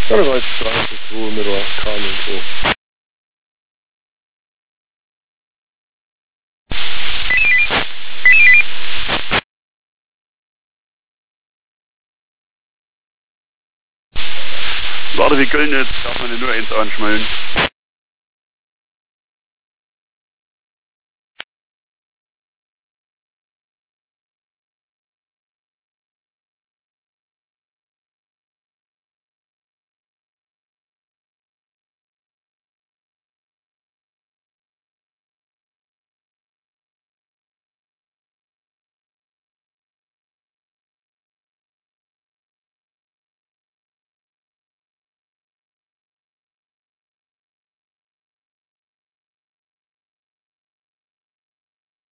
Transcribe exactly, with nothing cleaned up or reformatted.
Ja, das war jetzt dreißig so mit der Kahn und so. Warte, wie Köln jetzt darf man nur eins anschmellen.